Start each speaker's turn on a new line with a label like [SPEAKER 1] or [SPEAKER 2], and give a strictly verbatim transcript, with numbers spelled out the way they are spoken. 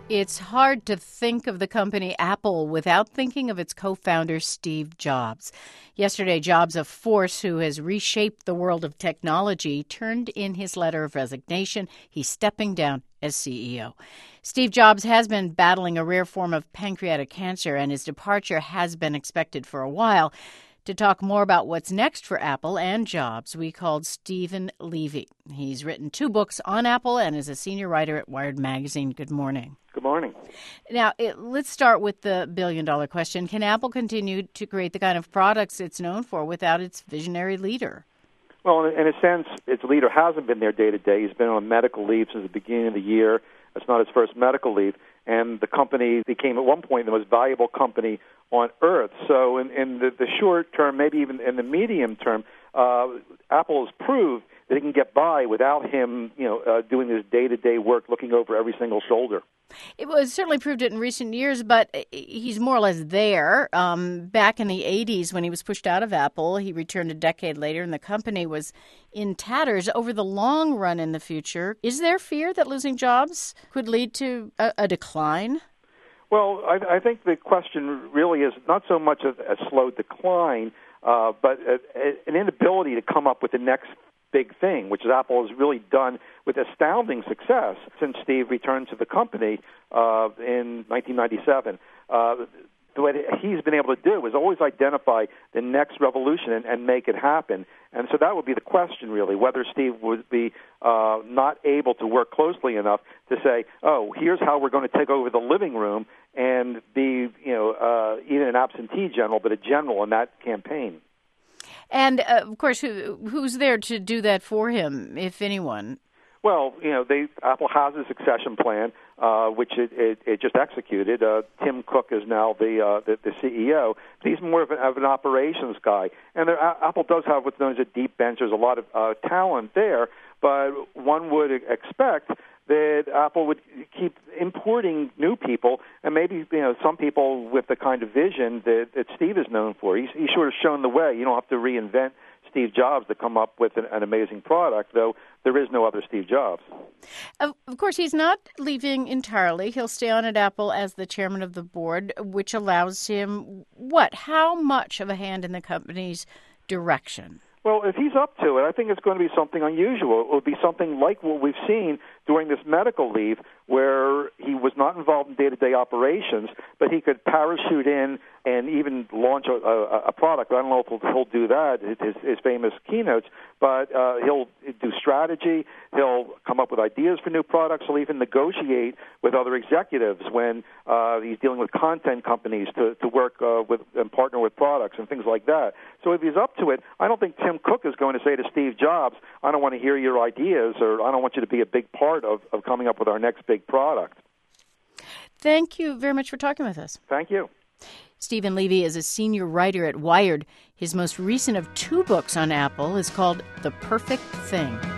[SPEAKER 1] It's hard to think of the company Apple without thinking of its co-founder, Steve Jobs. Yesterday, Jobs, a force who has reshaped the world of technology, turned in his letter of resignation. He's stepping down as C E O. Steve Jobs has been battling a rare form of pancreatic cancer, and his departure has been expected for a while. To talk more about what's next for Apple and Jobs, we called Stephen Levy. He's written two books on Apple and is a senior writer at Wired Magazine. Good morning.
[SPEAKER 2] Good morning.
[SPEAKER 1] Now, it, let's start with the billion-dollar question. Can Apple continue to create the kind of products it's known for without its visionary leader?
[SPEAKER 2] Well, in, in a sense, its leader hasn't been there day to day. He's been on medical leave since the beginning of the year. It's not his first medical leave. And the company became, at one point, the most valuable company on Earth. So in, in the, the short term, maybe even in the medium term, uh, Apple has proved that it can get by without him, you know, uh, doing this day-to-day work, looking over every single shoulder.
[SPEAKER 1] It was certainly proved it in recent years, but he's more or less there. Um, back in the eighties, when he was pushed out of Apple, he returned a decade later, and the company was in tatters. Over the long run in the future, is there fear that losing Jobs could lead to a, a decline?
[SPEAKER 2] Well, I, I think the question really is not so much a, a slow decline, uh, but a, a, an inability to come up with the next big thing, which Apple has really done with astounding success since Steve returned to the company uh, in nineteen ninety-seven. Uh, what he's been able to do is always identify the next revolution and, and make it happen. And so that would be the question, really, whether Steve would be uh, not able to work closely enough to say, oh, here's how we're going to take over the living room and be, you know, uh, even an absentee general, but a general in that campaign.
[SPEAKER 1] And, uh, of course, who, who's there to do that for him, if anyone?
[SPEAKER 2] Well, you know, they, Apple has a succession plan, uh, which it, it, it just executed. Uh, Tim Cook is now the, uh, the the C E O. He's more of an, of an operations guy. And there, Apple does have what's known as a deep bench. There's a lot of uh, talent there, but one would expect that Apple would keep importing new people, and maybe, you know, some people with the kind of vision that, that Steve is known for. He's, he's sort of shown the way. You don't have to reinvent Steve Jobs to come up with an, an amazing product, though there is no other Steve Jobs.
[SPEAKER 1] Of, of course, he's not leaving entirely. He'll stay on at Apple as the chairman of the board, which allows him, what, how much of a hand in the company's direction?
[SPEAKER 2] Well, if he's up to it, I think it's going to be something unusual. It will be something like what we've seen during this medical leave, where he was not involved in day-to-day operations, but he could parachute in and even launch a, a, a product. I don't know if he'll, he'll do that, his, his famous keynotes, but uh, he'll do strategy. He'll come up with ideas for new products. He'll even negotiate with other executives when uh, he's dealing with content companies to, to work uh, with and partner with products and things like that. So if he's up to it, I don't think Tim Cook is going to say to Steve Jobs, I don't want to hear your ideas, or I don't want you to be a big part of, of coming up with our next big product.
[SPEAKER 1] Thank you very much for talking with us.
[SPEAKER 2] Thank you.
[SPEAKER 1] Stephen Levy is a senior writer at Wired. His most recent of two books on Apple is called The Perfect Thing.